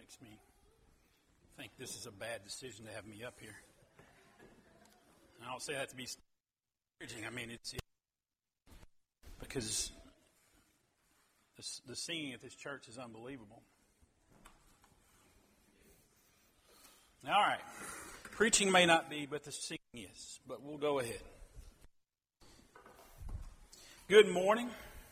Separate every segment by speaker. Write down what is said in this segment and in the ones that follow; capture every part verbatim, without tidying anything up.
Speaker 1: makes me think this is a bad decision to have me up here. I don't say that to be encouraging. I mean, it's, it's because the, the singing at this church is unbelievable. All right. Preaching may not be, but the singing is. But we'll go ahead. Good morning.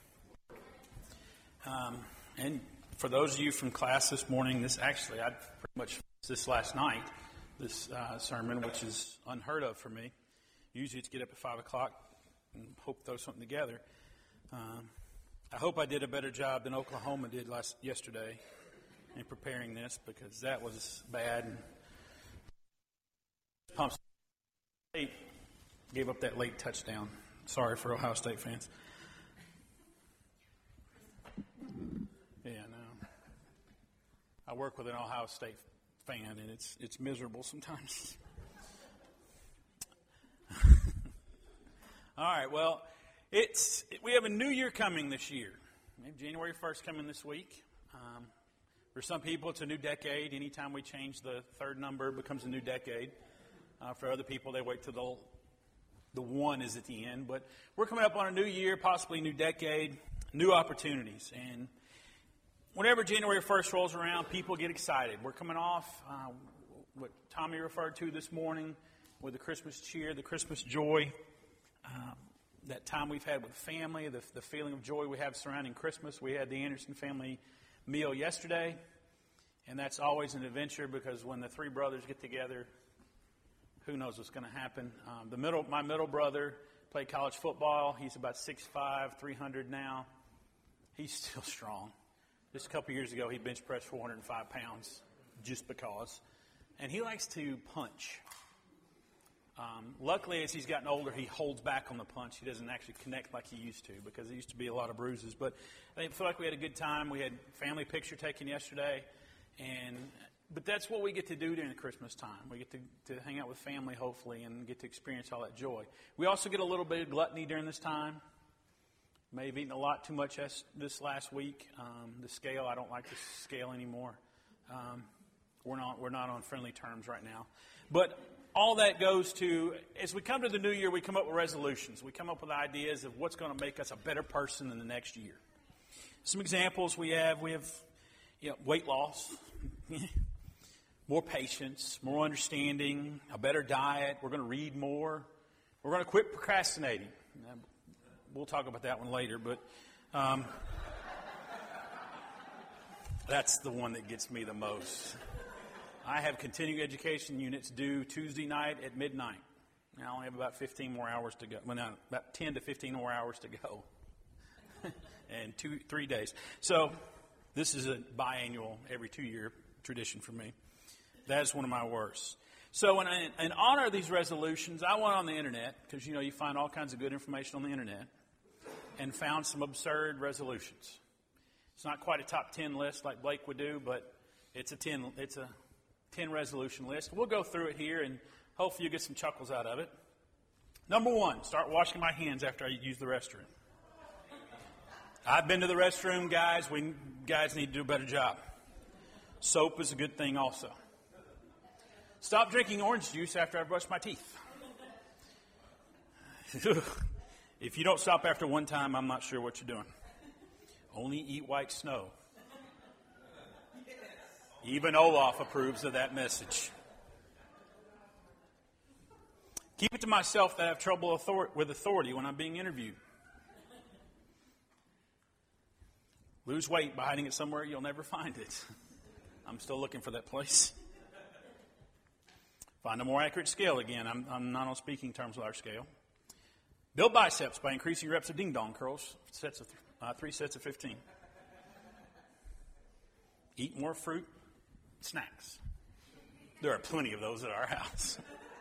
Speaker 1: Um, and for those of you from class this morning, this actually, I pretty much this last night, this uh, sermon, which is unheard of for me. Usually it's get up at five o'clock and hope throw something together. Um, I hope I did a better job than Oklahoma did last yesterday in preparing this, because that was bad. And Pump State gave up that late touchdown. Sorry for Ohio State fans. Yeah, no. I work with an Ohio State fan, and it's it's miserable sometimes. All right, well, it's we have a new year coming this year. We have January first coming this week. Um, for some people, it's a new decade. Anytime we change the third number, it becomes a new decade. Uh, for other people, they wait till the, the one is at the end. But we're coming up on a new year, possibly a new decade, new opportunities. And whenever January first rolls around, people get excited. We're coming off uh, what Tommy referred to this morning with the Christmas cheer, the Christmas joy, um, that time we've had with family, the, the feeling of joy we have surrounding Christmas. We had the Anderson family meal yesterday, and that's always an adventure, because when the three brothers get together, who knows what's going to happen. Um, the middle, my middle brother played college football. He's about six five, three hundred now. He's still strong. Just a couple years ago, he bench pressed four hundred five pounds just because. And he likes to punch. Um, luckily, as he's gotten older, he holds back on the punch. He doesn't actually connect like he used to, because there used to be a lot of bruises. But I feel like we had a good time. We had family picture taken yesterday. and But that's what we get to do during the Christmas time. We get to, to hang out with family, hopefully, and get to experience all that joy. We also get a little bit of gluttony during this time. May have eaten a lot too much this last week. Um, the scale, I don't like the scale anymore. Um, we're not we're not on friendly terms right now. But all that goes to, as we come to the new year, we come up with resolutions. We come up with ideas of what's going to make us a better person in the next year. Some examples we have, we have you know, weight loss, more patience, more understanding, a better diet. We're going to read more. We're going to quit procrastinating. We'll talk about that one later, but um, that's the one that gets me the most. I have continuing education units due Tuesday night at midnight. I only have about fifteen more hours to go. Well, no, about ten to fifteen more hours to go, and two, three days. So this is a biannual, every two-year tradition for me. That is one of my worst. So in, in honor of these resolutions, I went on the internet, because you know you find all kinds of good information on the internet, and found some absurd resolutions. It's not quite a top ten list like Blake would do, but it's a ten. It's a ten resolution list. We'll go through it here, and hopefully you get some chuckles out of it. Number one, start washing my hands after I use the restroom. I've been to the restroom, guys. We guys need to do a better job. Soap is a good thing also. Stop drinking orange juice after I brush my teeth. If you don't stop after one time, I'm not sure what you're doing. Only eat white snow. Even Olaf approves of that message. Keep it to myself that I have trouble author- with authority when I'm being interviewed. Lose weight by hiding it somewhere you'll never find it. I'm still looking for that place. Find a more accurate scale again. I'm, I'm not on speaking terms with our scale. Build biceps by increasing reps of ding-dong curls, sets of th- uh, three sets of fifteen. Eat more fruit, snacks. There are plenty of those at our house.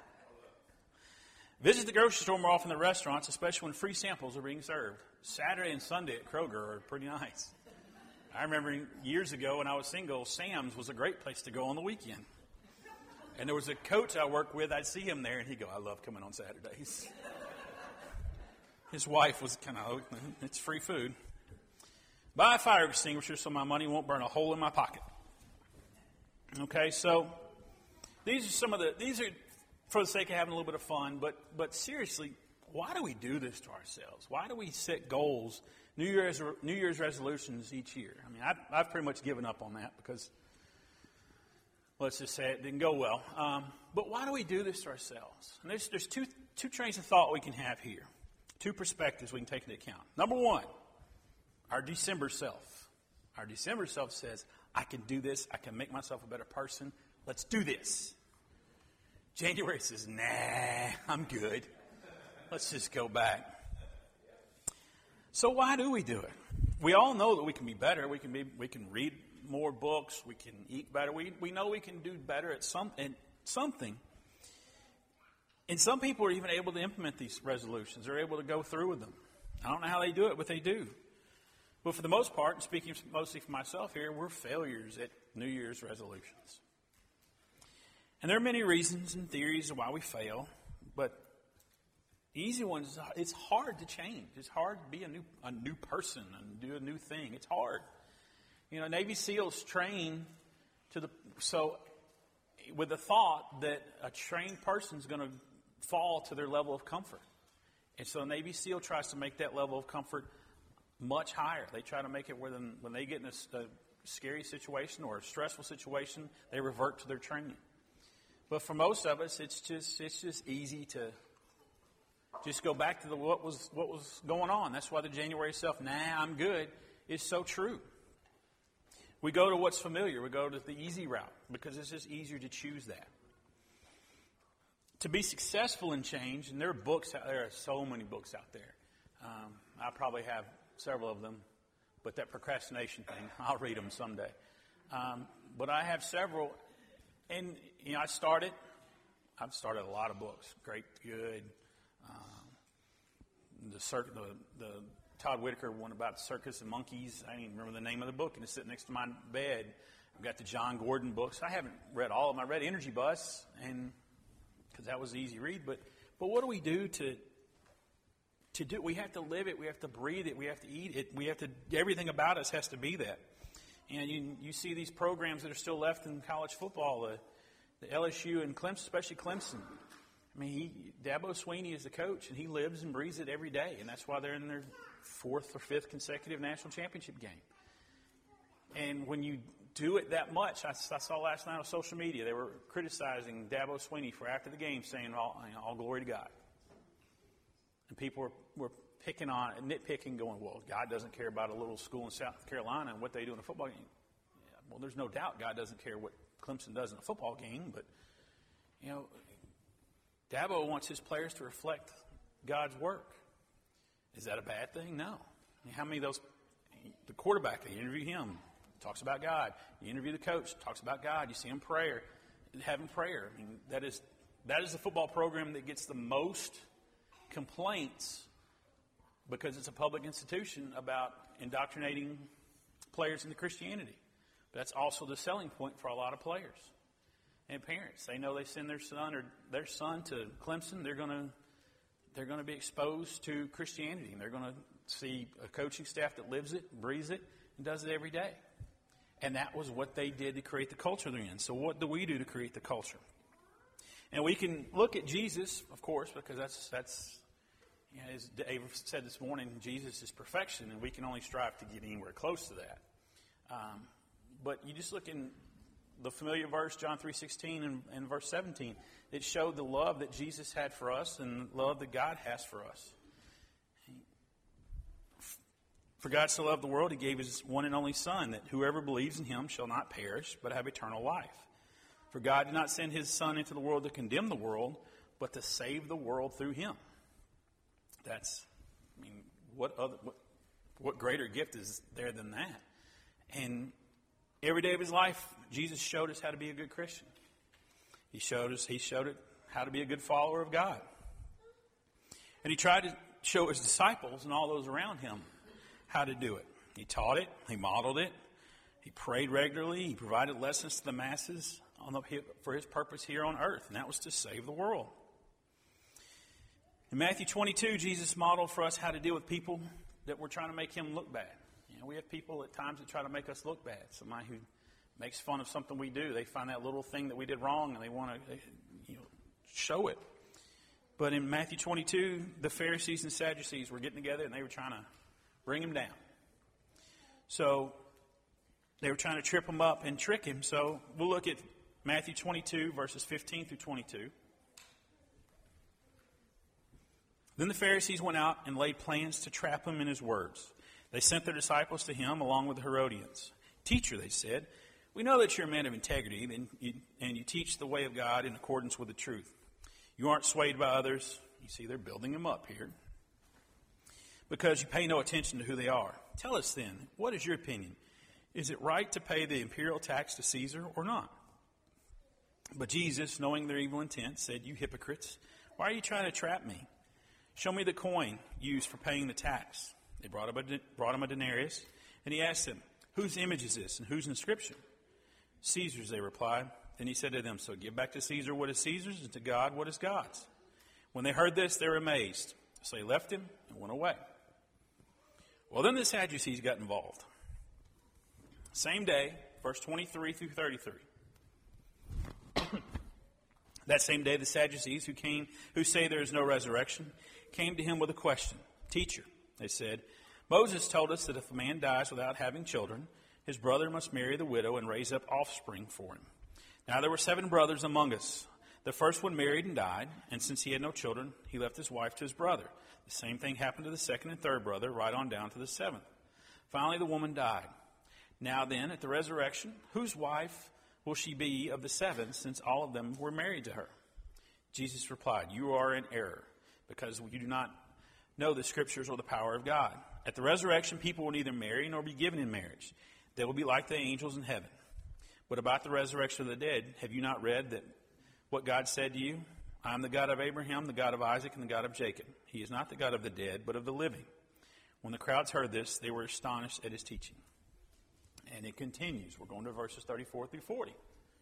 Speaker 1: Visit the grocery store more often than restaurants, especially when free samples are being served. Saturday and Sunday at Kroger are pretty nice. I remember years ago when I was single, Sam's was a great place to go on the weekend. And there was a coach I worked with, I'd see him there, and he'd go, I love coming on Saturdays. His wife was kind of, oh, it's free food. Buy a fire extinguisher so my money won't burn a hole in my pocket. Okay, so these are some of the, these are for the sake of having a little bit of fun, but, but seriously, why do we do this to ourselves? Why do we set goals, New Year's, New Year's resolutions each year? I mean, I've, I've pretty much given up on that because, let's just say it didn't go well. Um, but why do we do this to ourselves? And there's, there's two, two trains of thought we can have here, two perspectives we can take into account. Number one, our December self. Our December self says, I can do this. I can make myself a better person. Let's do this. January says, nah, I'm good. Let's just go back. So why do we do it? We all know that we can be better. We can be, we can read more books. We can eat better. We we know we can do better at some at something. And some people are even able to implement these resolutions. They're able to go through with them. I don't know how they do it, but they do. But for the most part, and speaking mostly for myself here, we're failures at New Year's resolutions. And there are many reasons and theories of why we fail, but the easy one is it's hard to change. It's hard to be a new a new person and do a new thing. It's hard. You know, Navy SEALs train to the so with the thought that a trained person is going to fall to their level of comfort. And so a Navy SEAL tries to make that level of comfort much higher. They try to make it where then, when they get in a, a scary situation or a stressful situation, they revert to their training. But for most of us, it's just it's just easy to just go back to the what was what was going on. That's why the January self, nah, I'm good, is so true. We go to what's familiar. We go to the easy route because it's just easier to choose that. To be successful in change, and there are books out there, are so many books out there. Um, I probably have several of them, but that procrastination thing, I'll read them someday. Um, but I have several, and you know, I started. I've started a lot of books. Great, good. Um, the, circ- the the Todd Whitaker one about the circus and monkeys. I don't even remember the name of the book, and it's sitting next to my bed. I've got the John Gordon books. I haven't read all of them. I read Energy Bus, and because that was an easy read. But but what do we do to to do? We have to live it. We have to breathe it. We have to eat it. We have to. Everything about us has to be that. And you you see these programs that are still left in college football. The, the L S U and Clemson, especially Clemson. I mean, he, Dabo Swinney is the coach, and he lives and breathes it every day, and that's why they're in their fourth or fifth consecutive national championship game. And when you do it that much, I, I saw last night on social media, they were criticizing Dabo Swinney for after the game, saying all, you know, all glory to God. And people were, were picking on, nitpicking, going, well, God doesn't care about a little school in South Carolina and what they do in a football game. Yeah, well, there's no doubt God doesn't care what Clemson does in a football game, but, you know, Dabo wants his players to reflect God's work. Is that a bad thing? No. I mean, how many of those, the quarterback, they interview him, talks about God. You interview the coach, talks about God. You see him prayer, having prayer. I mean, that is that is the football program that gets the most complaints because it's a public institution about indoctrinating players into Christianity. But that's also the selling point for a lot of players and parents. They know they send their son or their son to Clemson, they're going to they're going to be exposed to Christianity, and they're going to see a coaching staff that lives it, breathes it, and does it every day. And that was what they did to create the culture they're in. So what do we do to create the culture? And we can look at Jesus, of course, because that's, that's you know, as Dave said this morning, Jesus is perfection, and we can only strive to get anywhere close to that. Um, but you just look in the familiar verse, John three sixteen and, and verse seventeen, it showed the love that Jesus had for us and love that God has for us. For God so loved the world, he gave his one and only Son, that whoever believes in him shall not perish, but have eternal life. For God did not send his Son into the world to condemn the world, but to save the world through him. That's, I mean, what other, what, what greater gift is there than that? And every day of his life, Jesus showed us how to be a good Christian. He showed us, he showed it how to be a good follower of God. And he tried to show his disciples and all those around him how to do it. He taught it. He modeled it. He prayed regularly. He provided lessons to the masses on the, for his purpose here on earth, and that was to save the world. In Matthew twenty-two, Jesus modeled for us how to deal with people that were trying to make him look bad. You know, we have people at times that try to make us look bad. Somebody who makes fun of something we do. They find that little thing that we did wrong and they want to you know, show it. But in Matthew twenty-two, the Pharisees and Sadducees were getting together and they were trying to bring him down. So they were trying to trip him up and trick him. So we'll look at Matthew twenty-two, verses fifteen through twenty-two. Then the Pharisees went out and laid plans to trap him in his words. They sent their disciples to him along with the Herodians. Teacher, they said, we know that you're a man of integrity and you, and you teach the way of God in accordance with the truth. You aren't swayed by others. You see, they're building him up here. Because you pay no attention to who they are. Tell us then, what is your opinion? Is it right to pay the imperial tax to Caesar or not? But Jesus, knowing their evil intent, said, you hypocrites, why are you trying to trap me? Show me the coin used for paying the tax. They brought him a, brought him a denarius, and he asked them, whose image is this and whose inscription? Caesar's, they replied. Then he said to them, so give back to Caesar what is Caesar's and to God what is God's. When they heard this, they were amazed. So they left him and went away. Well, then the Sadducees got involved. Same day, verse twenty-three through thirty-three. That same day, the Sadducees, who came, who say there is no resurrection, came to him with a question. Teacher, they said, Moses told us that if a man dies without having children, his brother must marry the widow and raise up offspring for him. Now there were seven brothers among us. The first one married and died, and since he had no children, he left his wife to his brother. The same thing happened to the second and third brother, right on down to the seventh. Finally, the woman died. Now then, at the resurrection, whose wife will she be of the seven, since all of them were married to her? Jesus replied, you are in error, because you do not know the Scriptures or the power of God. At the resurrection, people will neither marry nor be given in marriage. They will be like the angels in heaven. But about the resurrection of the dead, have you not read that what God said to you? I am the God of Abraham, the God of Isaac, and the God of Jacob. He is not the God of the dead, but of the living. When the crowds heard this, they were astonished at his teaching. And it continues. We're going to verses thirty-four through forty.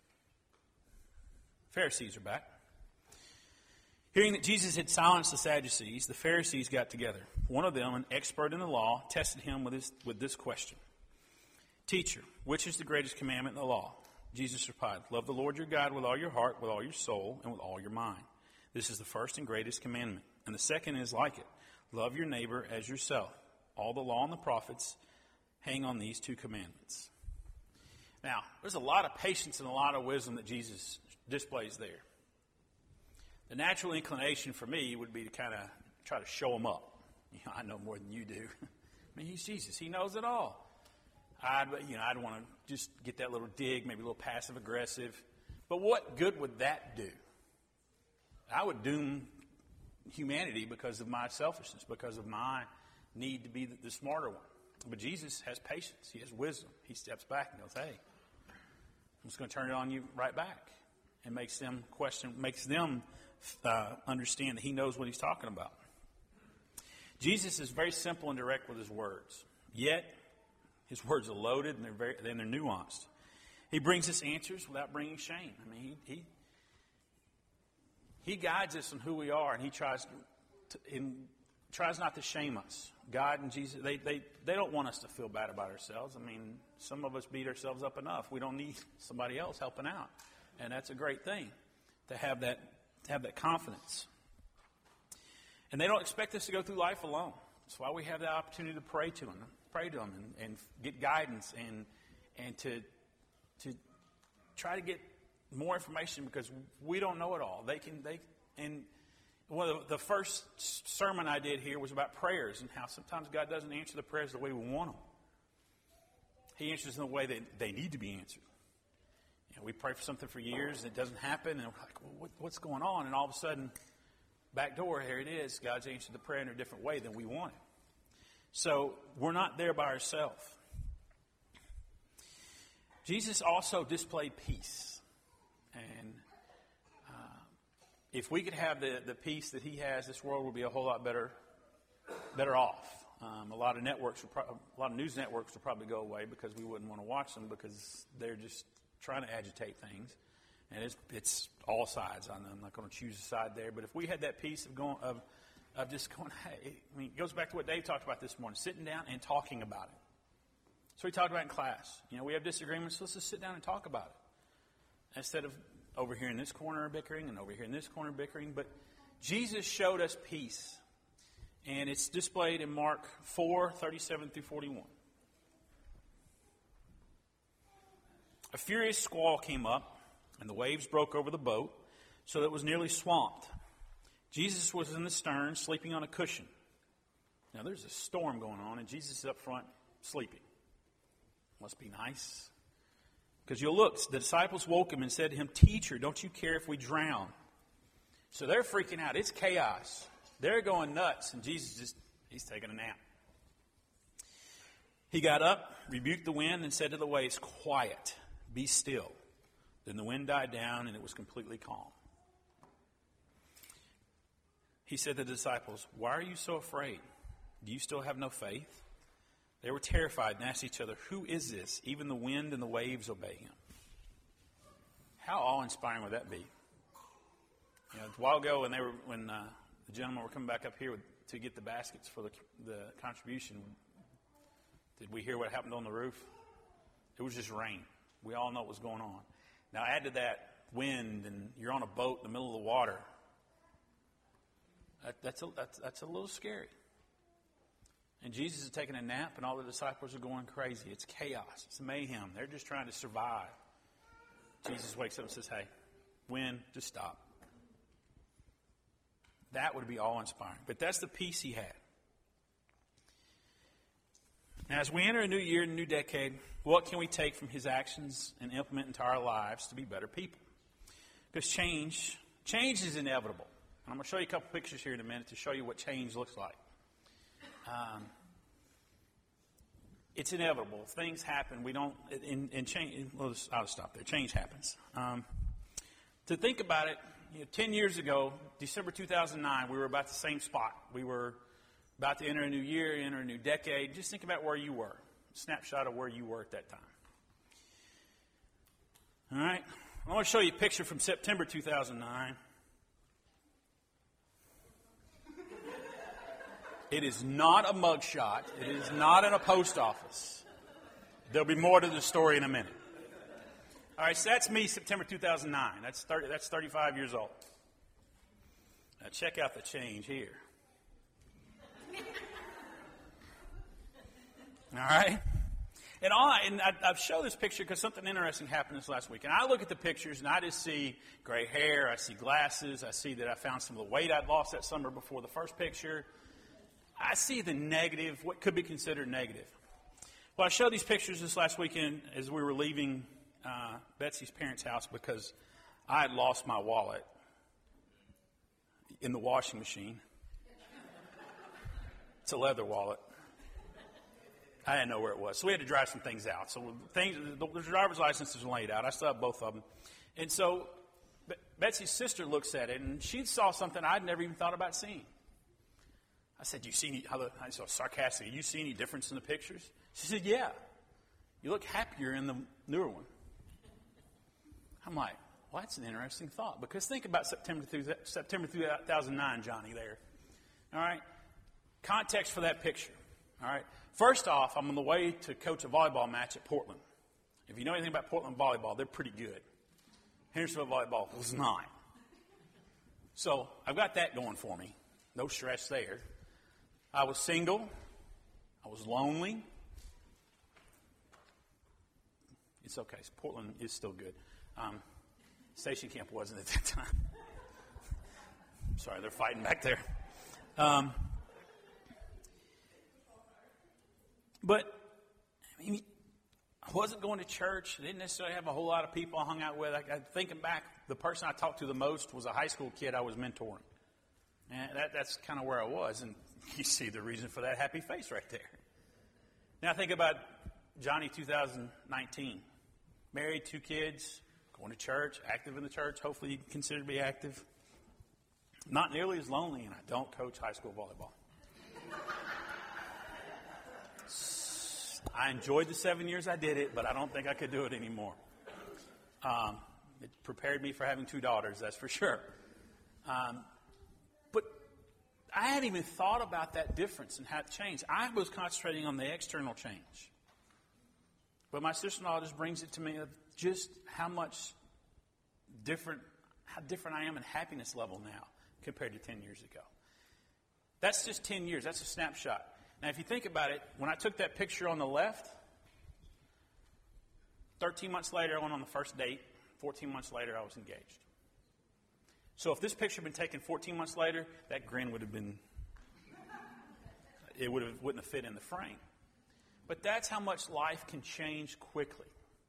Speaker 1: Pharisees are back. Hearing that Jesus had silenced the Sadducees, the Pharisees got together. One of them, an expert in the law, tested him with, his, with this question. Teacher, which is the greatest commandment in the law? Jesus replied, love the Lord your God with all your heart, with all your soul, and with all your mind. This is the first and greatest commandment. And the second is like it. Love your neighbor as yourself. All the law and the prophets hang on these two commandments. Now, there's a lot of patience and a lot of wisdom that Jesus displays there. The natural inclination for me would be to kind of try to show him up. You know, I know more than you do. I mean, he's Jesus. He knows it all. I'd, you know, I'd want to just get that little dig, maybe a little passive aggressive. But what good would that do? I would doom humanity because of my selfishness, because of my need to be the, the smarter one. But Jesus has patience. He has wisdom. He steps back and goes, hey, I'm just going to turn it on you right back. And makes them question, makes them uh, understand that he knows what he's talking about. Jesus is very simple and direct with his words. Yet, his words are loaded and they're very, and they're nuanced. He brings us answers without bringing shame. I mean, he he, he guides us on who we are, and he tries to, in, tries not to shame us. God and Jesus, they, they, they don't want us to feel bad about ourselves. I mean, some of us beat ourselves up enough. We don't need somebody else helping out. And that's a great thing, to have that, to have that confidence. And they don't expect us to go through life alone. That's why we have the opportunity to pray to them, pray to them, and, and get guidance, and and to to try to get more information, because we don't know it all. They can they and one of the, the first sermon I did here was about prayers and how sometimes God doesn't answer the prayers the way we want them. He answers in the way that they need to be answered. You know, we pray for something for years and it doesn't happen, and we're like, well, what, what's going on? And all of a sudden, back door, here it is. God's answered the prayer in a different way than we want it. So we're not there by ourselves. Jesus also displayed peace. And uh, if we could have the, the peace that he has, this world would be a whole lot better better off. Um, a lot of networks, would pro- a lot of news networks would probably go away because we wouldn't want to watch them, because they're just trying to agitate things. And it's it's all sides. I'm not going to choose a side there. But if we had that peace of going of of just going, hey, I mean, it goes back to what Dave talked about this morning, sitting down and talking about it. So we talked about in class. You know, we have disagreements, so let's just sit down and talk about it. Instead of over here in this corner bickering and over here in this corner bickering. But Jesus showed us peace. And it's displayed in Mark four, thirty-seven through forty-one. A furious squall came up, and the waves broke over the boat, so that it was nearly swamped. Jesus was in the stern, sleeping on a cushion. Now, there's a storm going on, and Jesus is up front, sleeping. Must be nice. Because you'll look, the disciples woke him and said to him, "Teacher, don't you care if we drown?" So they're freaking out. It's chaos. They're going nuts, and Jesus just, he's taking a nap. He got up, rebuked the wind, and said to the waves, "Quiet, be still." Then the wind died down, and it was completely calm. He said to the disciples, "Why are you so afraid? Do you still have no faith?" They were terrified and asked each other, "Who is this? Even the wind and the waves obey him." How awe-inspiring would that be? You know, a while ago when they were when uh, the gentlemen were coming back up here with, to get the baskets for the, the contribution, did we hear what happened on the roof? It was just rain. We all know what was going on. Now add to that wind, and you're on a boat in the middle of the water. That, that's, a, that's, that's a little scary. And Jesus is taking a nap, and all the disciples are going crazy. It's chaos. It's mayhem. They're just trying to survive. Jesus wakes up and says, "Hey, wind, just stop." That would be awe-inspiring. But that's the peace he had. Now, as we enter a new year and a new decade, what can we take from his actions and implement into our lives to be better people? Because change, change is inevitable. And I'm going to show you a couple pictures here in a minute to show you what change looks like. Um, it's inevitable. Things happen. We don't, in, in change, well, I'll stop there. Change happens. Um, to think about it, you know, ten years ago, December two thousand nine, we were about the same spot. We were about to enter a new year, enter a new decade. Just think about where you were. A snapshot of where you were at that time. All right. I want to show you a picture from September two thousand nine. It is not a mugshot. It is not in a post office. There'll be more to the story in a minute. All right, so that's me, September two thousand nine. That's thirty, that's thirty-five years old. Now check out the change here. All right? And, I, and I, I've shown this picture because something interesting happened this last week. And I look at the pictures, and I just see gray hair. I see glasses. I see that I found some of the weight I'd lost that summer before the first picture. I see the negative, what could be considered negative. Well, I showed these pictures this last weekend as we were leaving uh, Betsy's parents' house because I had lost my wallet in the washing machine. It's a leather wallet. I didn't know where it was. So we had to drive some things out. So things, the driver's license is laid out. I still have both of them. And so Betsy's sister looks at it, and she saw something I'd never even thought about seeing. I said, "Do you see any," I saw sarcastic, "Do you see any difference in the pictures?" She said, "Yeah. You look happier in the newer one." I'm like, well, that's an interesting thought. Because think about September two thousand nine, Johnny, there. All right? Context for that picture. All right? First off, I'm on the way to coach a volleyball match at Portland. If you know anything about Portland volleyball, they're pretty good. Hendersonville volleyball was not. So I've got that going for me. No stress there. I was single. I was lonely. It's okay. Portland is still good. Um, Station Camp wasn't at that time. Sorry, they're fighting back there. Um, but, I mean, I wasn't going to church. I didn't necessarily have a whole lot of people I hung out with. I, I, thinking back, the person I talked to the most was a high school kid I was mentoring. And that, that's kind of where I was. And you see the reason for that happy face right there. Now think about Johnny two thousand nineteen. Married, two kids, going to church, active in the church. Hopefully you consider to be active. Not nearly as lonely, and I don't coach high school volleyball. I enjoyed the seven years I did it, but I don't think I could do it anymore. Um, it prepared me for having two daughters, that's for sure. Um, but I hadn't even thought about that difference and how it changed. I was concentrating on the external change. But my sister-in-law just brings it to me of just how much different, how different I am in happiness level now compared to ten years ago. That's just ten years. That's a snapshot. Now, if you think about it, when I took that picture on the left, thirteen months later, I went on the first date. fourteen months later, I was engaged. So if this picture had been taken fourteen months later, that grin would have been, it would have, wouldn't have fit in the frame. But that's how much life can change quickly.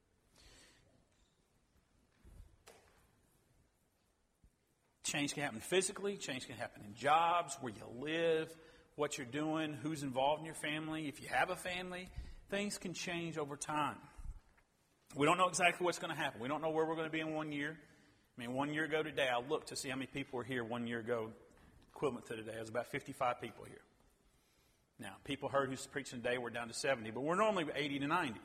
Speaker 1: Change can happen physically. Change can happen in jobs, where you live, what you're doing, who's involved in your family. If you have a family, things can change over time. We don't know exactly what's going to happen. We don't know where we're going to be in one year. I mean, one year ago today, I looked to see how many people were here one year ago, equivalent to today. It was about fifty-five people here. Now, people heard who's preaching today, we're down to seventy, but we're normally eighty to ninety.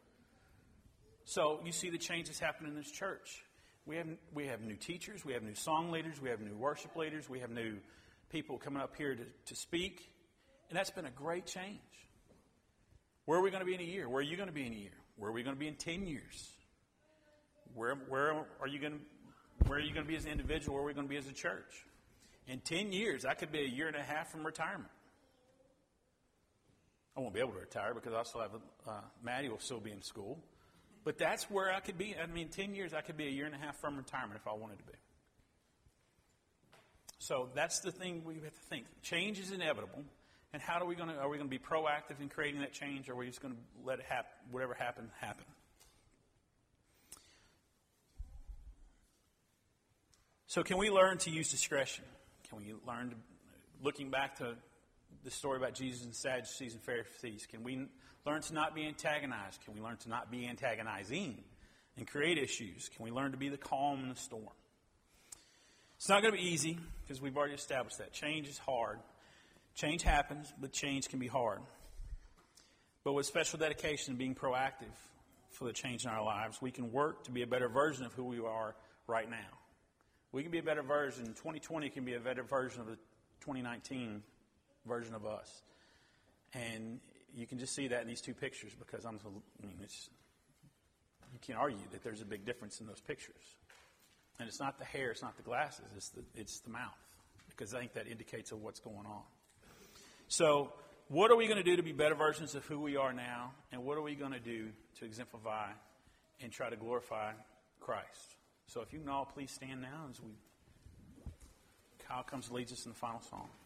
Speaker 1: So you see the changes happening in this church. We have we have new teachers, we have new song leaders, we have new worship leaders, we have new people coming up here to, to speak, and that's been a great change. Where are we going to be in a year? Where are you going to be in a year? Where are we going to be in ten years? Where where are you going to where are you going to be as an individual? Where are we going to be as a church? In ten years, I could be a year and a half from retirement. I won't be able to retire because I still have uh, Maddie will still be in school. But that's where I could be. I mean, ten years, I could be a year and a half from retirement if I wanted to be. So that's the thing we have to think. Change is inevitable. And how are we going to, are we going to be proactive in creating that change, or are we just going to let it happen, whatever happen, happen? So can we learn to use discretion? Can we learn to, looking back to the story about Jesus and Sadducees and Pharisees, can we learn to not be antagonized? Can we learn to not be antagonizing and create issues? Can we learn to be the calm in the storm? It's not going to be easy because we've already established that. Change is hard. Change happens, but change can be hard. But with special dedication and being proactive for the change in our lives, we can work to be a better version of who we are right now. We can be a better version. twenty twenty can be a better version of the twenty nineteen version of us. And you can just see that in these two pictures because I'm, I mean, it's, you can't argue that there's a big difference in those pictures. And it's not the hair, it's not the glasses, it's the, it's the mouth, because I think that indicates of what's going on. So what are we going to do to be better versions of who we are now, and what are we going to do to exemplify and try to glorify Christ? So if you can all please stand now as we Kyle comes and leads us in the final song.